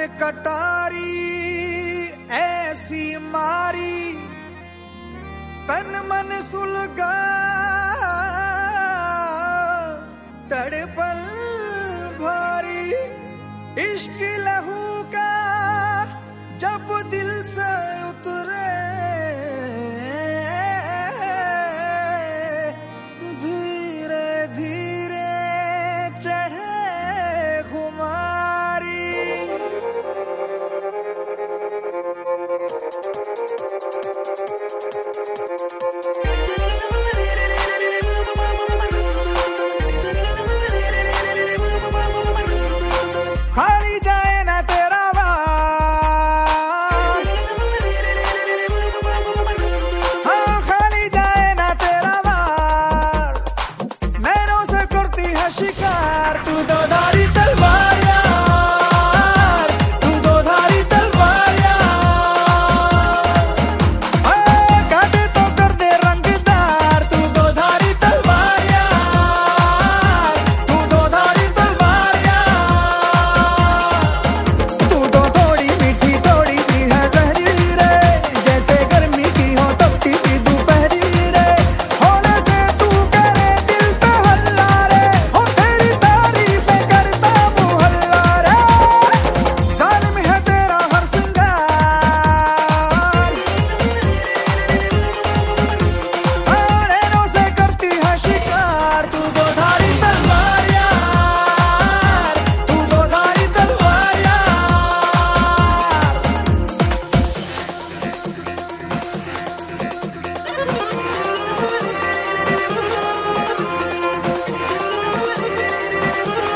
कटारी ऐसी मारी तन मन सुलगा तड़पल भारी इश्क लहू का जब दिल से उतरे धीरे धीरे चढ़े खुमारी। खाली जाए ना तेरा वार, हाँ खाली जाए ना तेरा वार, नैनों से करती है शिकार तू दो धारी तलवार यार, तू दो धारी तलवार यार, काटे तो कर दे रंगदार तू दो धारी तलवार यार, तू दो धारी तलवार यार। तू तो थोड़ी मीठी थोड़ी सी है जहरी रे, जैसे गर्मी की हो तपती सी दोपहरी रे, होने से तू करे दिल पे हल्ला रे, हो तेरी तारीफें करता मुहल्ला रे, जालिम है तेरा हर सिंगार, नैनों से करती है शिकार तू दो धारी तलवार यार, तू दो धारी तलवार यार।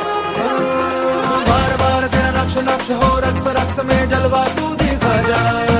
बार बार तेरा नक्श नक्श हो रक्स रक्स में जलवा तू दिखा जा।